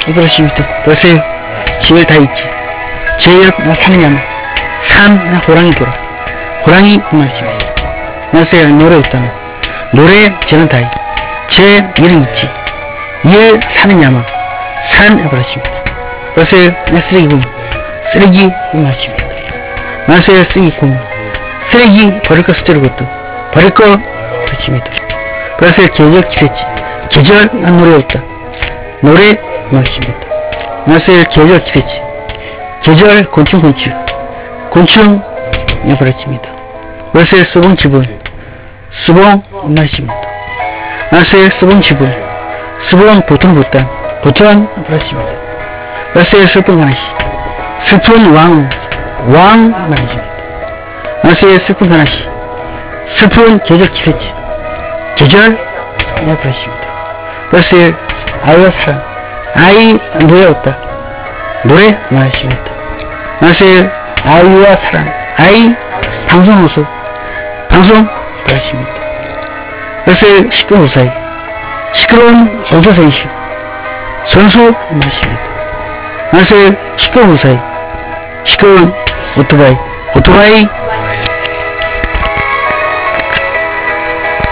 그렇습니다. 보세요. 지열 다 있지. 지열 나 사느냐면 산 나 호랑이 돌아. 호랑이 이 말씀입니다. 보세요. 노래 있잖아. 노래 저는 다 있. 제 이름 있지. 일 사느냐면 산 해버렸습니다. 보세요. 내 쓰레기 보면 쓰레기 이 말씀입니다. 보세요. 쓰레기 보면 쓰레기 버릴 거 쓰레기 것도 버릴 거 그렇습니다. 그래서 계절 기세지. 계절 난 노래 없다. 노래 말씀입니다. 그래서 계절 기세지. 계절 곤충 곤충 버렸습니다. 그래서 수봉 지분 수봉 말씀입니다. 그래서 수봉 지분 수봉 보통 보단 보통 버렸습니다. 그래서 슬픈 하나씩 슬픈 왕 말씀입니다. 그래서 슬픈 하나씩 슬픈 계절 기세지. 계절 버렸습니다. 그래서 아이와 사랑 아이 노래 없다. 노래 말씀입니다. 그래서 아이와 사랑 아이 방송 호소 방송 버렸습니다. 그래서 시끄러운 사이 시끄러운 선수 선수 선수 말씀입니다. 그래서 시끄러운 사이 시끄러운 오토바이